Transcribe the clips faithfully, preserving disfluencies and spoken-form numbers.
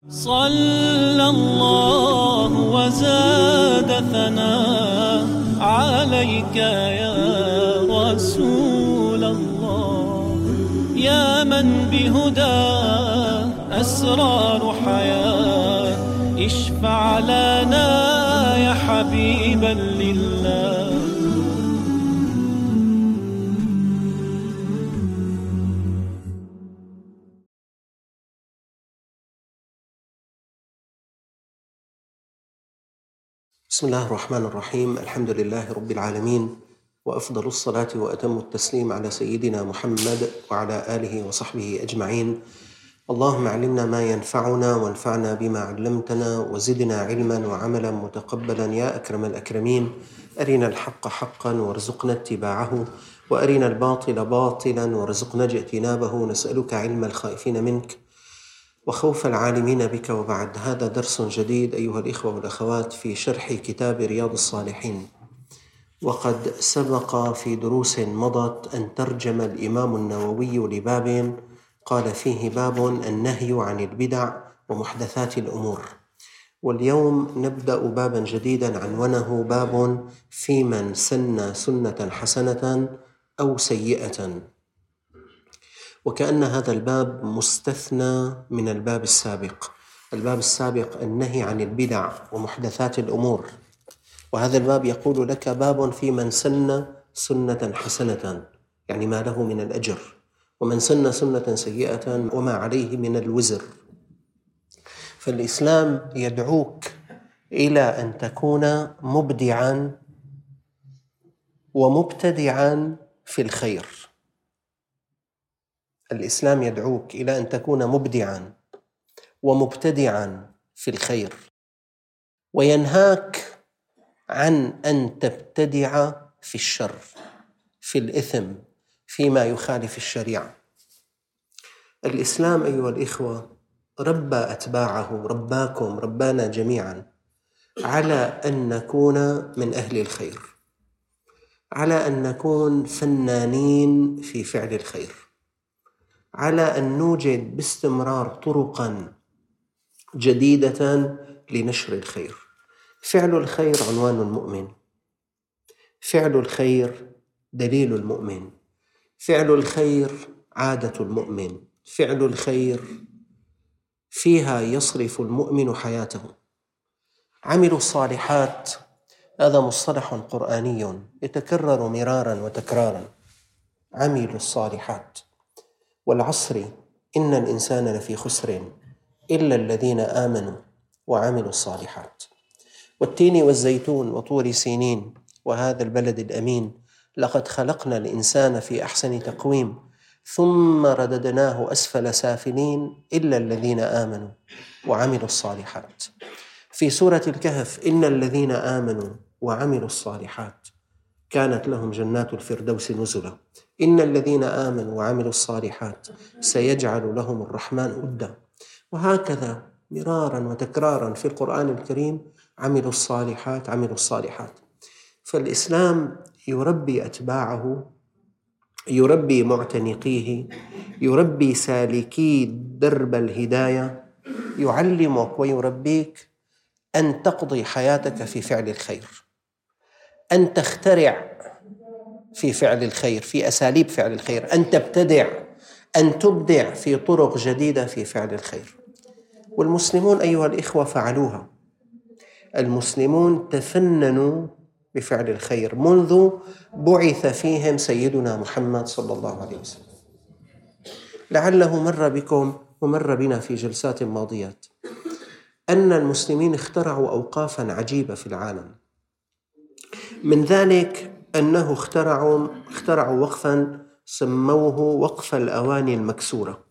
صلى الله وزاد ثناء عليك يا رسول الله، يا من بهداه أسرار حياة، اشفع لنا يا حبيبا لله. بسم الله الرحمن الرحيم. الحمد لله رب العالمين، وأفضل الصلاة وأتم التسليم على سيدنا محمد وعلى آله وصحبه أجمعين. اللهم علمنا ما ينفعنا وانفعنا بما علمتنا وزدنا علما وعملا متقبلا يا أكرم الأكرمين. أرنا الحق حقا وارزقنا اتباعه، وأرنا الباطل باطلا وارزقنا اجتنابه. نسألك علم الخائفين منك وخوف العالمين بك. وبعد، هذا درس جديد أيها الإخوة والأخوات في شرح كتاب رياض الصالحين. وقد سبق في دروس مضت أن ترجم الإمام النووي لباب قال فيه: باب النهي عن البدع ومحدثات الأمور. واليوم نبدأ بابا جديدا عنونه: باب في من سن سنة حسنة أو سيئة. وكأن هذا الباب مستثنى من الباب السابق. الباب السابق النهي عن البدع ومحدثات الأمور، وهذا الباب يقول لك: باب في من سن سنة حسنة، يعني ما له من الأجر، ومن سن سنة سيئة وما عليه من الوزر. فالإسلام يدعوك إلى أن تكون مبدعا ومبتدعا في الخير. الإسلام يدعوك إلى أن تكون مبدعا ومبتدعا في الخير، وينهاك عن أن تبتدع في الشر، في الإثم، فيما يخالف الشريعة. الإسلام أيها الإخوة ربى أتباعه، رباكم، ربانا جميعا على أن نكون من أهل الخير، على أن نكون فنانين في فعل الخير، على أن نوجد باستمرار طرقا جديدة لنشر الخير. فعل الخير عنوان المؤمن، فعل الخير دليل المؤمن، فعل الخير عادة المؤمن، فعل الخير فيها يصرف المؤمن حياته. عملوا الصالحات هذا مصطلح قرآني يتكرر مرارا وتكرارا. عملوا الصالحات، والعصر إن الإنسان لفي خسر إلا الذين آمنوا وعملوا الصالحات. والتين والزيتون وطور سينين وهذا البلد الأمين، لقد خلقنا الإنسان في أحسن تقويم ثم رددناه أسفل سافلين إلا الذين آمنوا وعملوا الصالحات. في سورة الكهف: إن الذين آمنوا وعملوا الصالحات كانت لهم جنات الفردوس نزلا، إن الذين آمنوا وعملوا الصالحات سيجعل لهم الرحمن ودا. وهكذا مرارا وتكرارا في القرآن الكريم: عملوا الصالحات، عملوا الصالحات. فالإسلام يربي أتباعه، يربي معتنقيه، يربي سالكي درب الهداية، يعلمك ويربيك أن تقضي حياتك في فعل الخير، أن تخترع في فعل الخير، في أساليب فعل الخير، أن تبتدع، أن تبدع في طرق جديدة في فعل الخير. والمسلمون أيها الإخوة فعلوها. المسلمون تفننوا بفعل الخير منذ بعث فيهم سيدنا محمد صلى الله عليه وسلم. لعله مر بكم ومر بنا في جلسات ماضيات أن المسلمين اخترعوا أوقافا عجيبة في العالم. من ذلك أنه اخترعوا اخترعوا وقفا سموه وقف الأواني المكسورة.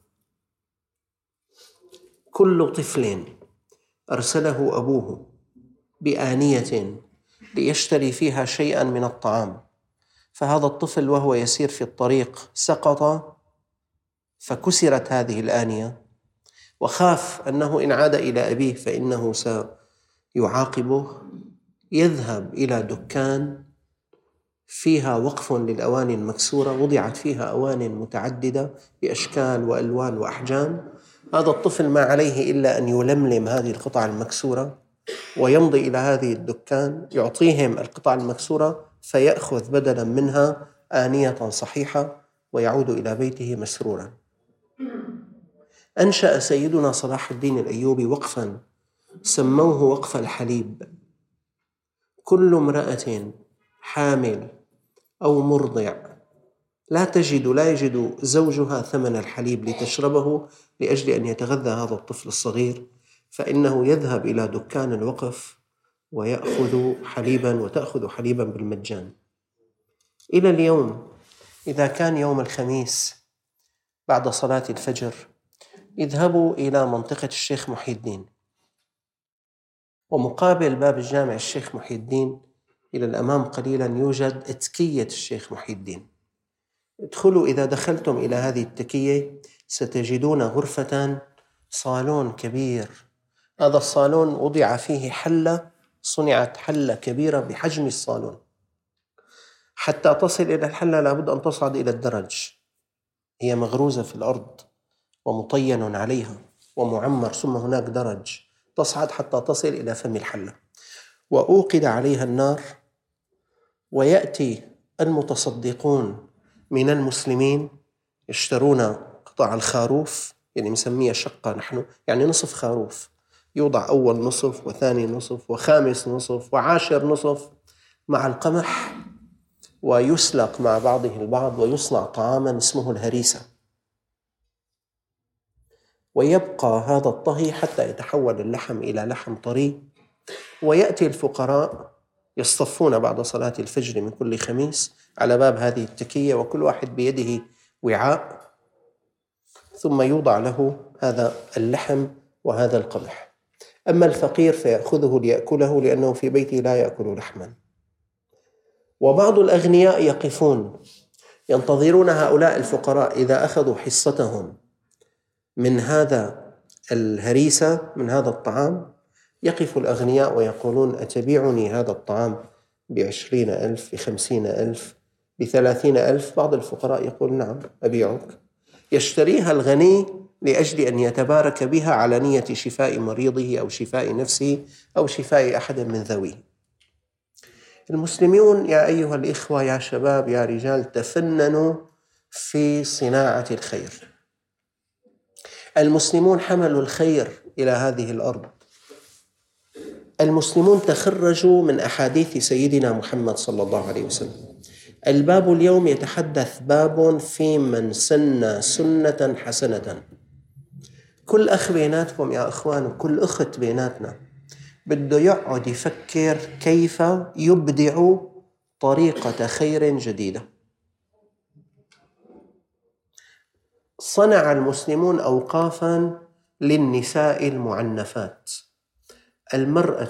كل طفل أرسله أبوه بآنية ليشتري فيها شيئا من الطعام، فهذا الطفل وهو يسير في الطريق سقط فكسرت هذه الآنية، وخاف أنه إن عاد إلى أبيه فإنه سيعاقبه. يذهب إلى دكان فيها وقف للأواني المكسورة، وضعت فيها أواني متعددة بأشكال وألوان وأحجام، هذا الطفل ما عليه إلا أن يلملم هذه القطع المكسورة ويمضي إلى هذه الدكان يعطيهم القطع المكسورة فيأخذ بدلا منها آنية صحيحة ويعود إلى بيته مسرورا. أنشأ سيدنا صلاح الدين الأيوبي وقفا سموه وقف الحليب. كل امرأة حامل أو مرضع لا تجد لا يجد زوجها ثمن الحليب لتشربه لأجل أن يتغذى هذا الطفل الصغير، فإنه يذهب إلى دكان الوقف ويأخذ حليبا وتأخذ حليبا بالمجان. إلى اليوم إذا كان يوم الخميس بعد صلاة الفجر اذهبوا إلى منطقة الشيخ محي الدين، ومقابل باب الجامع الشيخ محي الدين إلى الأمام قليلا يوجد اتكية الشيخ محي الدين. ادخلوا، إذا دخلتم إلى هذه التكية ستجدون غرفة صالون كبير. هذا الصالون وضع فيه حلة، صنعت حلة كبيرة بحجم الصالون. حتى تصل إلى الحلة لابد أن تصعد إلى الدرج، هي مغروزة في الأرض ومطين عليها ومعمر، ثم هناك درج تصعد حتى تصل إلى فم الحلة، وأوقد عليها النار، ويأتي المتصدقون من المسلمين يشترون قطع الخروف، يعني مسمية شقة نحن، يعني نصف خروف، يوضع أول نصف وثاني نصف وخامس نصف وعاشر نصف مع القمح، ويسلق مع بعضه البعض ويصنع طعاما اسمه الهريسة، ويبقى هذا الطهي حتى يتحول اللحم إلى لحم طري. ويأتي الفقراء يصطفون بعد صلاة الفجر من كل خميس على باب هذه التكية، وكل واحد بيده وعاء، ثم يوضع له هذا اللحم وهذا القمح. أما الفقير فيأخذه ليأكله لأنه في بيته لا يأكل لحما. وبعض الأغنياء يقفون ينتظرون هؤلاء الفقراء إذا أخذوا حصتهم من هذا الهريسة، من هذا الطعام، يقف الأغنياء ويقولون: أتبيعني هذا الطعام بعشرين ألف، بخمسين ألف، بثلاثين ألف؟ بعض الفقراء يقول: نعم أبيعك. يشتريها الغني لأجل أن يتبارك بها على نية شفاء مريضه أو شفاء نفسه أو شفاء أحد من ذويه. المسلمون يا أيها الإخوة، يا شباب، يا رجال، تفننوا في صناعة الخير. المسلمون حملوا الخير إلى هذه الأرض. المسلمون تخرجوا من أحاديث سيدنا محمد صلى الله عليه وسلم. الباب اليوم يتحدث باب في من سن سنة حسنة. كل أخ بيناتكم يا أخوان وكل أخت بيناتنا بده يقعد يفكر كيف يبدع طريقة خير جديدة. صنع المسلمون أوقافا للنساء المعنفات، المرأة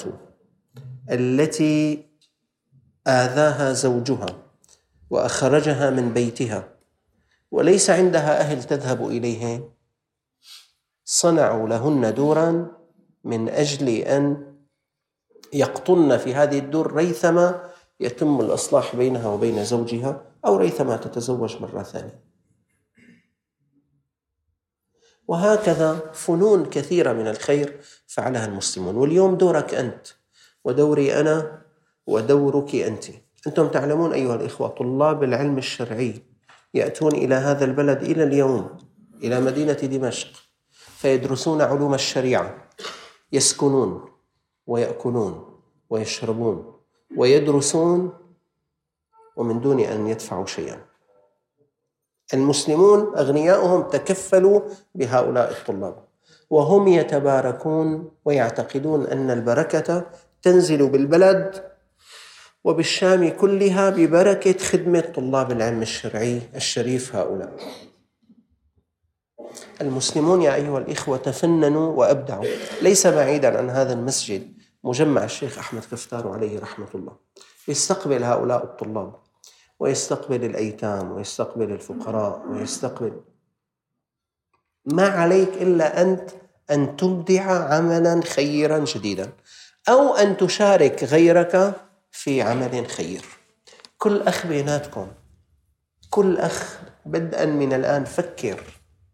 التي آذاها زوجها وأخرجها من بيتها وليس عندها أهل تذهب إليه، صنعوا لهن دورا من أجل أن يقطن في هذه الدور ريثما يتم الإصلاح بينها وبين زوجها، أو ريثما تتزوج مرة ثانية. وهكذا فنون كثيرة من الخير فعلها المسلمون. واليوم دورك أنت ودوري أنا ودورك أنت. أنتم تعلمون أيها الإخوة، طلاب العلم الشرعي يأتون إلى هذا البلد إلى اليوم، إلى مدينة دمشق، فيدرسون علوم الشريعة، يسكنون ويأكلون ويشربون ويدرسون ومن دون أن يدفعوا شيئا. المسلمون أغنياؤهم تكفلوا بهؤلاء الطلاب، وهم يتباركون ويعتقدون أن البركة تنزل بالبلد وبالشام كلها ببركة خدمة طلاب العلم الشرعي الشريف هؤلاء. المسلمون يا أيها الإخوة تفننوا وأبدعوا. ليس بعيدا عن هذا المسجد مجمع الشيخ أحمد كفتار عليه رحمة الله، يستقبل هؤلاء الطلاب ويستقبل الأيتام ويستقبل الفقراء ويستقبل. ما عليك إلا أنت أن تبدع عملا خيرا جديدا، أو أن تشارك غيرك في عمل خير. كل أخ بيناتكم، كل أخ بدءا من الآن فكر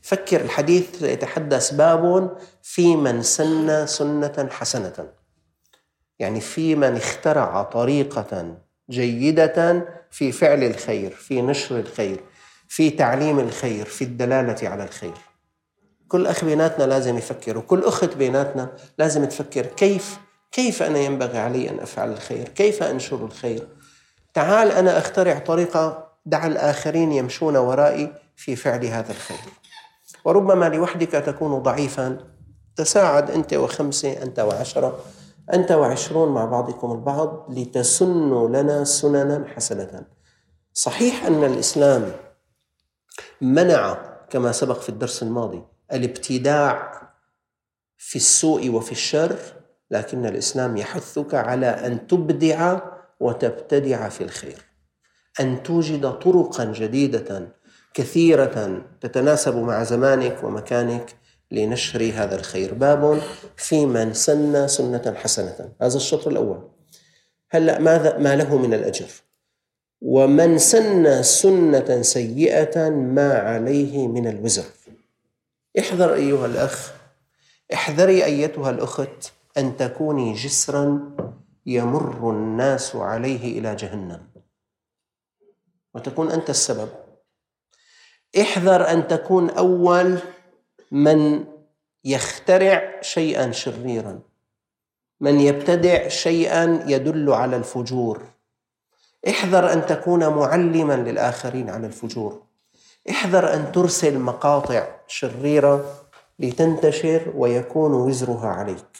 فكر، الحديث يتحدث باب في من سن سنة حسنة، يعني في من اخترع طريقة جيدة في فعل الخير، في نشر الخير، في تعليم الخير، في الدلالة على الخير. كل أخ بيناتنا لازم يفكر، وكل أخت بيناتنا لازم تفكر كيف كيف أنا ينبغي علي أن أفعل الخير، كيف أنشر الخير. تعال أنا أخترع طريقة دع الآخرين يمشون ورائي في فعل هذا الخير. وربما لوحدك تكون ضعيفا، تساعد أنت وخمسة، أنت وعشرة، أنت وعشرون مع بعضكم البعض لتسنوا لنا سننا حسنة. صحيح أن الإسلام منع كما سبق في الدرس الماضي الابتداع في السوء وفي الشر، لكن الإسلام يحثك على أن تبدع وتبتدع في الخير، أن توجد طرقا جديدة كثيرة تتناسب مع زمانك ومكانك لنشر هذا الخير. باب في من سن سنة حسنة، هذا الشطر الأول. هلأ ماذا ما له من الأجر؟ ومن سن سنة سيئة ما عليه من الوزر. احذر أيها الأخ، احذري أيتها الأخت أن تكوني جسرا يمر الناس عليه إلى جهنم وتكون أنت السبب. احذر أن تكون أول من يخترع شيئا شريرا، من يبتدع شيئا يدل على الفجور. احذر أن تكون معلما للآخرين على الفجور. احذر أن ترسل مقاطع شريرة لتنتشر ويكون وزرها عليك.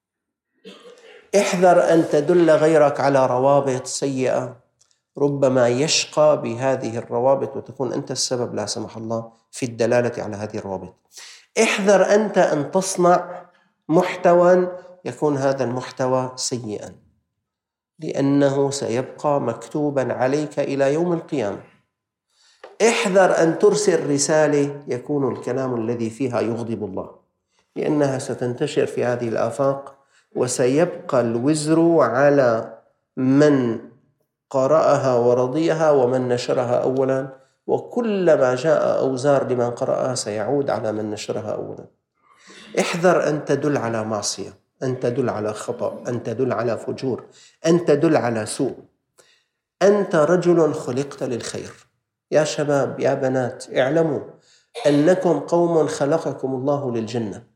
احذر أن تدل غيرك على روابط سيئة، ربما يشقى بهذه الروابط وتكون أنت السبب لا سمح الله في الدلالة على هذه الروابط. احذر أنت أن تصنع محتوى يكون هذا المحتوى سيئا، لأنه سيبقى مكتوبا عليك إلى يوم القيامة. احذر أن ترسل رسالة يكون الكلام الذي فيها يغضب الله، لأنها ستنتشر في هذه الآفاق وسيبقى الوزر على من قرأها ورضيها ومن نشرها أولا، وكلما جاء أوزار لمن قرأها سيعود على من نشرها أولا. احذر أن تدل على معصية، أن تدل على خطأ، أن تدل على فجور، أن تدل على سوء. أنت رجل خلقت للخير. يا شباب يا بنات، اعلموا أنكم قوم خلقكم الله للجنة.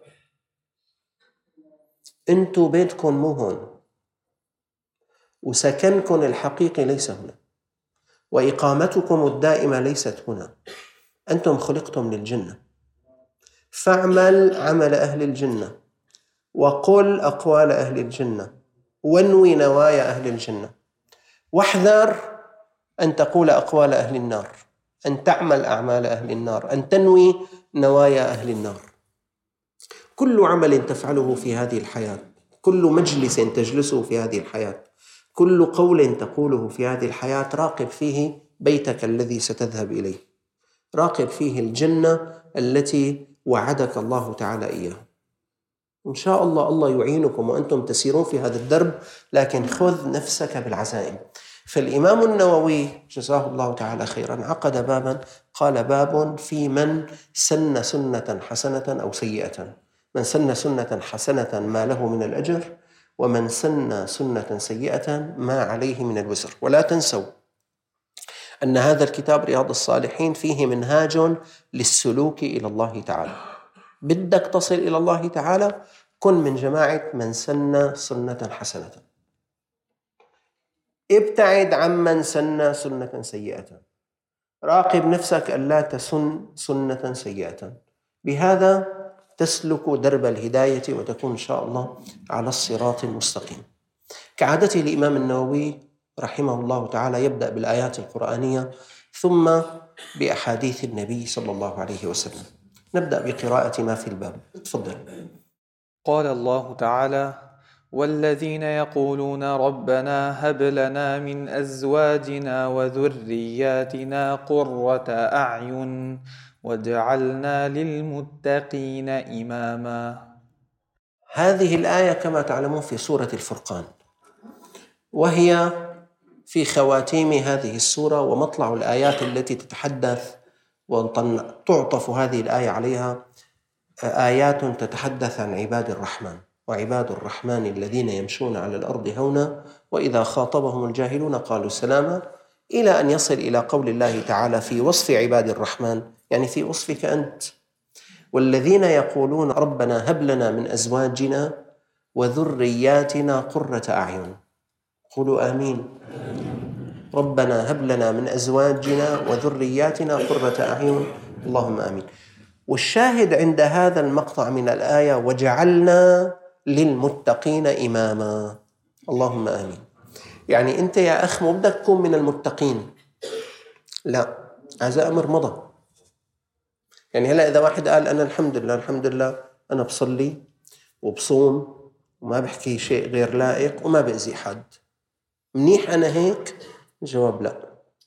أنتوا بيتكم مو هون، وسكنكم الحقيقي ليس هنا، وإقامتكم الدائمة ليست هنا. أنتم خلقتم للجنة، فاعمل عمل أهل الجنة، وقل أقوال أهل الجنة، وانوي نوايا أهل الجنة. واحذر أن تقول أقوال أهل النار، أن تعمل أعمال أهل النار، أن تنوي نوايا أهل النار. كل عمل تفعله في هذه الحياة، كل مجلس تجلسه في هذه الحياة، كل قول تقوله في هذه الحياة، راقب فيه بيتك الذي ستذهب إليه، راقب فيه الجنة التي وعدك الله تعالى إياها. إن شاء الله الله يعينكم وأنتم تسيرون في هذا الدرب، لكن خذ نفسك بالعزائم. فالإمام النووي جزاه الله تعالى خيرا عقد بابا، قال باب في من سن سنة حسنة أو سيئة. من سن سنة حسنة ما له من الأجر، ومن سن سنة سيئة ما عليه من الوزر. ولا تنسوا أن هذا الكتاب رياض الصالحين فيه منهاج للسلوك إلى الله تعالى. بدك تصل إلى الله تعالى، كن من جماعة من سن سنة حسنة، ابتعد عمن سن سنة سيئة، راقب نفسك ألا تسن سنة سيئة. بهذا تسلك درب الهداية وتكون إن شاء الله على الصراط المستقيم. كعادته الإمام النووي رحمه الله تعالى يبدأ بالآيات القرآنية ثم بأحاديث النبي صلى الله عليه وسلم. نبدأ بقراءة ما في الباب. تفضل. قال الله تعالى: والذين يقولون ربنا هب لنا من أزواجنا وذرياتنا قرة أعين واجعلنا للمتقين إماما. هذه الآية كما تعلمون في سورة الفرقان، وهي في خواتيم هذه السورة ومطلع الآيات التي تتحدث وتعطف هذه الآية عليها آيات تتحدث عن عباد الرحمن: وعباد الرحمن الذين يمشون على الأرض هونا وإذا خاطبهم الجاهلون قالوا سلاما، إلى أن يصل إلى قول الله تعالى في وصف عباد الرحمن، يعني في وصفك أنت: والذين يقولون ربنا هب لنا من أزواجنا وذرياتنا قرة أعين. قولوا آمين. ربنا هب لنا من أزواجنا وذرياتنا قرة أعين. اللهم آمين. والشاهد عند هذا المقطع من الآية: وجعلنا للمتقين إماما. اللهم آمين. يعني أنت يا أخ مو بدك تكون من المتقين، لا، هذا أمر مضى. يعني هلأ إذا واحد قال أنا الحمد لله الحمد لله أنا بصلي وبصوم وما بحكي شيء غير لائق وما بأذي حد، منيح أنا هيك؟ الجواب لا،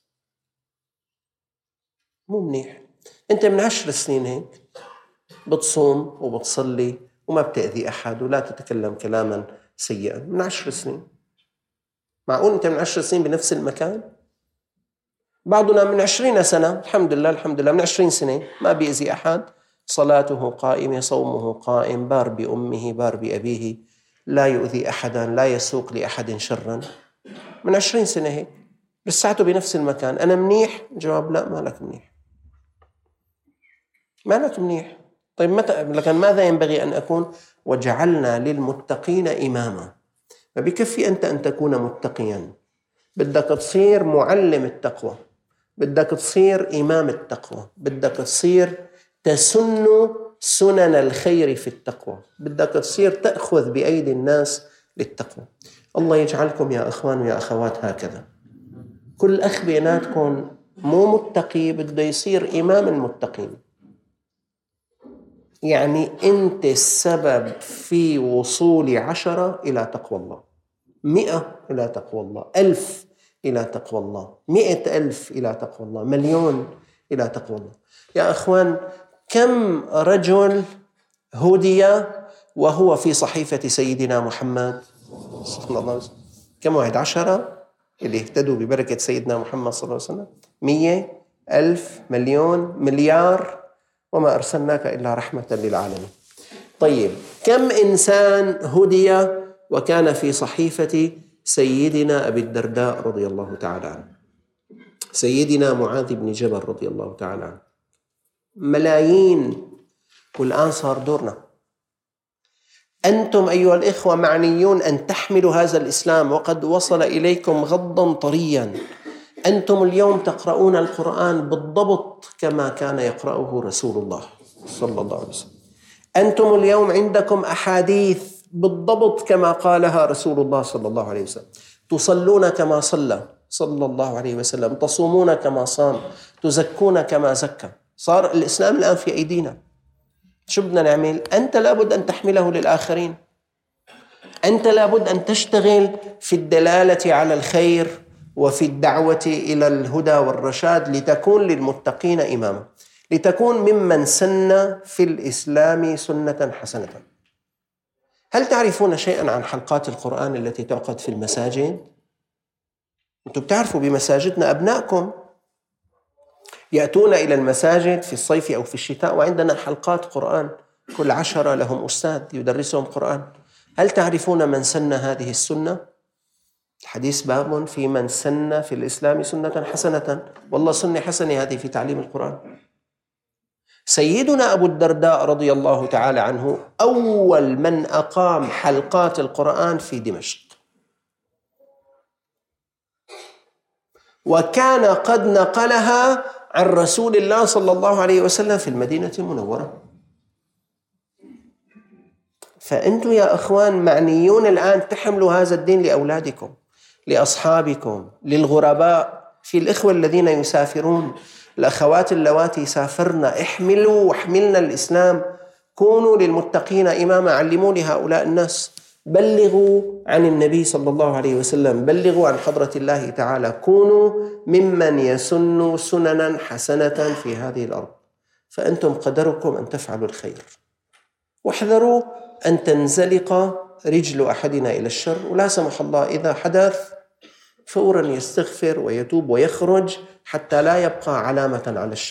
مو منيح. أنت من عشر سنين هيك بتصوم وبتصلي وما بتأذي أحد ولا تتكلم كلاما سيئا، من عشر سنين. معقول أنت من عشر سنين بنفس المكان؟ بعضنا من عشرين سنة الحمد لله الحمد لله من عشرين سنة ما بيأذي أحد، صلاته قائمة، صومه قائم، بار بأمه بار بأبيه، لا يؤذي أحدا، لا يسوق لأحد شرا، من عشرين سنة هيك، لساته بنفس المكان. أنا منيح؟ جواب لا، ما لك منيح، ما لك منيح. طيب متى؟ لكن ماذا ينبغي أن أكون؟ وجعلنا للمتقين إماما. ما بكفي أنت أن تكون متقيا، بدك تصير معلم التقوى، بدك تصير إمام التقوى، بدك تصير تسن سنن الخير في التقوى، بدك تصير تأخذ بأيدي الناس للتقوى. الله يجعلكم يا أخوان ويا أخوات هكذا. كل أخ بيناتكم مو متقي بده يصير إمام المتقين. يعني أنت السبب في وصول عشرة إلى تقوى الله، مئة إلى تقوى الله، ألف إلى تقوى الله، مئة ألف إلى تقوى الله، مليون إلى تقوى الله. يا أخوان، كم رجل هدي وهو في صحيفة سيدنا محمد صلى الله عليه وسلم؟ كم واحد؟ عشرة اللي اهتدوا ببركة سيدنا محمد صلى الله عليه وسلم؟ مية، ألف، مليون، مليار، وما أرسلناك إلا رحمة للعالمين. طيب، كم إنسان هدي وكان في صحيفة سيدنا أبي الدرداء رضي الله تعالى عنه، سيدنا معاذ بن جبل رضي الله تعالى عنه؟ ملايين. والآن صار دورنا. أنتم أيها الإخوة معنيون أن تحملوا هذا الإسلام، وقد وصل إليكم غضا طريا. أنتم اليوم تقرؤون القرآن بالضبط كما كان يقرأه رسول الله صلى الله عليه وسلم. أنتم اليوم عندكم أحاديث بالضبط كما قالها رسول الله صلى الله عليه وسلم. تصلون كما صلى صلى الله عليه وسلم، تصومون كما صام، تزكون كما زكى. صار الإسلام الآن في أيدينا. شو بدنا نعمل؟ أنت لابد أن تحمله للآخرين، أنت لابد أن تشتغل في الدلالة على الخير وفي الدعوة إلى الهدى والرشاد لتكون للمتقين إماما، لتكون ممن سن في الإسلام سنة حسنة. هل تعرفون شيئا عن حلقات القرآن التي تعقد في المساجد؟ أنتم بتعرفوا بمساجدنا أبنائكم يأتون إلى المساجد في الصيف أو في الشتاء، وعندنا حلقات قرآن، كل عشرة لهم أستاذ يدرسهم قرآن. هل تعرفون من سن هذه السنة؟ الحديث باب في من سن في الإسلام سنة حسنة. والله سنة حسنة هذه في تعليم القرآن. سيدنا أبو الدرداء رضي الله تعالى عنه أول من أقام حلقات القرآن في دمشق، وكان قد نقلها عن رسول الله صلى الله عليه وسلم في المدينة المنورة. فأنتم يا أخوان معنيون الآن تحملوا هذا الدين لأولادكم، لأصحابكم، للغرباء، في الإخوة الذين يسافرون، الأخوات اللواتي سافرن، احملوا واحملنا الإسلام، كونوا للمتقين إماما، علموا لهؤلاء الناس، بلغوا عن النبي صلى الله عليه وسلم، بلغوا عن حضرة الله تعالى، كونوا ممن يسن سننا حسنة في هذه الأرض. فأنتم قدركم أن تفعلوا الخير، واحذروا أن تنزلق رجل أحدنا إلى الشر، ولا سمح الله إذا حدث فورا يستغفر ويتوب ويخرج حتى لا يبقى علامة على الشر.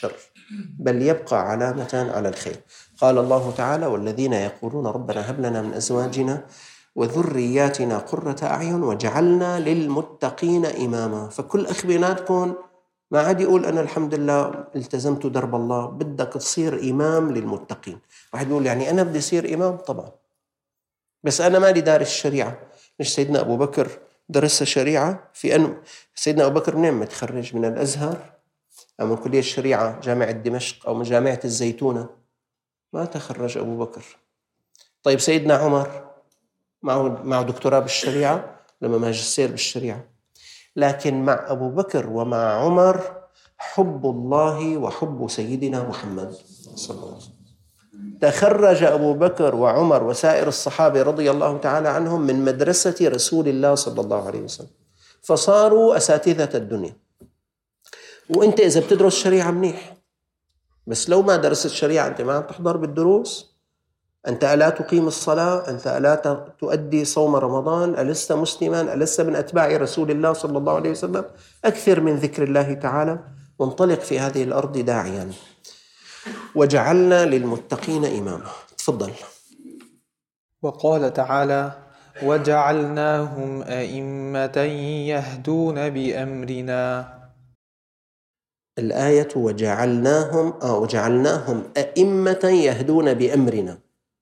بل يبقى علامة على الخير. قال الله تعالى: والذين يقولون ربنا هب لنا من أزواجنا وذرياتنا قرة أعين وجعلنا للمتقين إماما. فكل أخ بيناتكم ما عاد يقول أنا الحمد لله التزمت درب الله، بدك تصير إمام للمتقين. واحد يقول يعني أنا بدي أصير إمام؟ طبعا، بس أنا مالي دارس الشريعة. مش سيدنا أبو بكر درس الشريعة؟ في أن سيدنا أبو بكر منين متخرج؟ من الأزهر أو من كلية الشريعة جامعة دمشق أو من جامعة الزيتونة؟ ما تخرج أبو بكر. طيب سيدنا عمر معه معه دكتوراه بالشريعة لما ماجستير بالشريعة. لكن مع أبو بكر ومع عمر حب الله وحب سيدنا محمد صلى الله عليه وسلم. تخرج أبو بكر وعمر وسائر الصحابة رضي الله تعالى عنهم من مدرسة رسول الله صلى الله عليه وسلم، فصاروا أساتذة الدنيا. وإنت إذا بتدرس شريعة منيح، بس لو ما درست الشريعة أنت ما عم تحضر بالدروس، أنت ألا تقيم الصلاة، أنت ألا تؤدي صوم رمضان، ألست مسلما، ألست من أتباع رسول الله صلى الله عليه وسلم. أكثر من ذكر الله تعالى، وانطلق في هذه الأرض داعيا. وجعلنا للمتقين إماما. تفضل. وقال تعالى: وجعلناهم أئمة يهدون بأمرنا. الآية وجعلناهم آه وجعلناهم أئمة يهدون بأمرنا.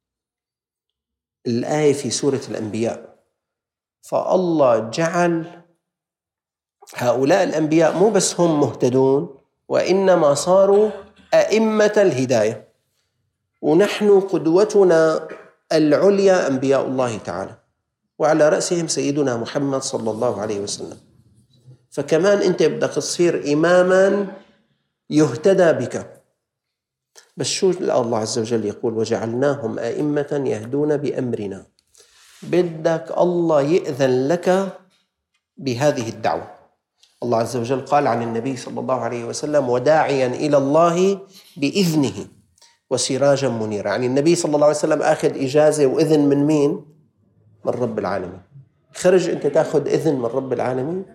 الآية في سورة الأنبياء. فالله جعل هؤلاء الأنبياء مو بس هم مهتدون، وإنما صاروا أئمة الهداية. ونحن قدوتنا العليا أنبياء الله تعالى، وعلى رأسهم سيدنا محمد صلى الله عليه وسلم. فكمان أنت بدك تصير إماما يهتدى بك. بس شو الله عز وجل يقول؟ وجعلناهم أئمة يهدون بأمرنا. بدك الله يأذن لك بهذه الدعوة. الله عز وجل قال عن النبي صلى الله عليه وسلم: وداعيا إلى الله بإذنه وسراجا منيرا. يعني النبي صلى الله عليه وسلم أخذ إجازة وإذن من مين؟ من رب العالمين. خرج أنت تأخذ إذن من رب العالمين؟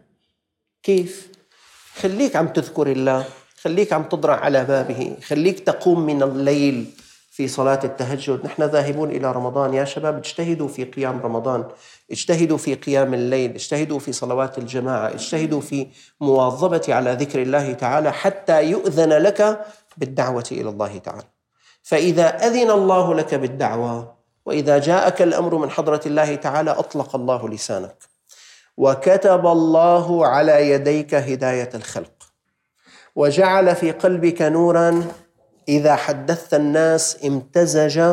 كيف؟ خليك عم تذكر الله، خليك عم تضرع على بابه، خليك تقوم من الليل في صلاة التهجد. نحن ذاهبون إلى رمضان يا شباب، اجتهدوا في قيام رمضان، اجتهدوا في قيام الليل، اجتهدوا في صلوات الجماعة، اجتهدوا في مواظبة على ذكر الله تعالى حتى يؤذن لك بالدعوة إلى الله تعالى. فإذا أذن الله لك بالدعوة وإذا جاءك الأمر من حضرة الله تعالى أطلق الله لسانك، وكتب الله على يديك هداية الخلق، وجعل في قلبك نوراً إذا حدثت الناس امتزج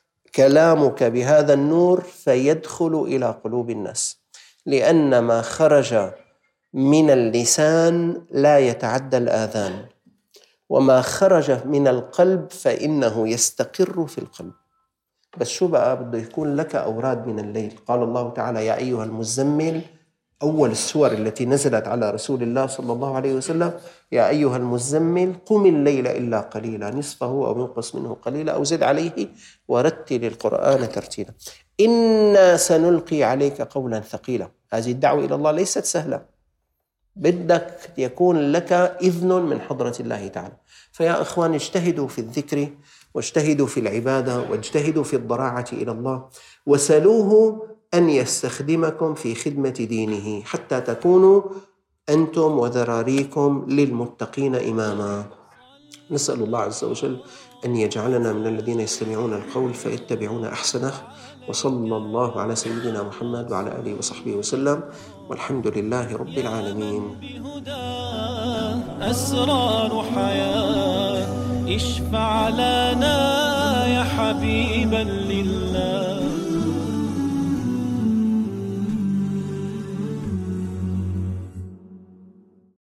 كلامك بهذا النور فيدخل إلى قلوب الناس، لأن ما خرج من اللسان لا يتعدى الآذان، وما خرج من القلب فإنه يستقر في القلب. بس شو بقى بده يكون لك أوراد من الليل. قال الله تعالى: يا أيها المزمل، أول السور التي نزلت على رسول الله صلى الله عليه وسلم: يا أيها المزمل قم الليل إلا قليلا نصفه أو ينقص منه قليلا أو زد عليه ورتل القرآن ترتيلا إنا سنلقي عليك قولا ثقيلا. هذه الدعوة إلى الله ليست سهلة، بدك يكون لك إذن من حضرة الله تعالى. فيا أخوان، اجتهدوا في الذكر واجتهدوا في العبادة واجتهدوا في الضراعة إلى الله، وسلوه أن يستخدمكم في خدمة دينه حتى تكونوا أنتم وذراريكم للمتقين إماما. نسأل الله عز وجل أن يجعلنا من الذين يستمعون القول فيتبعون أحسنه. وصلى الله على سيدنا محمد وعلى آله وصحبه وسلم، والحمد لله رب العالمين. أسرار حياة اشفع لنا يا حبيبا لله.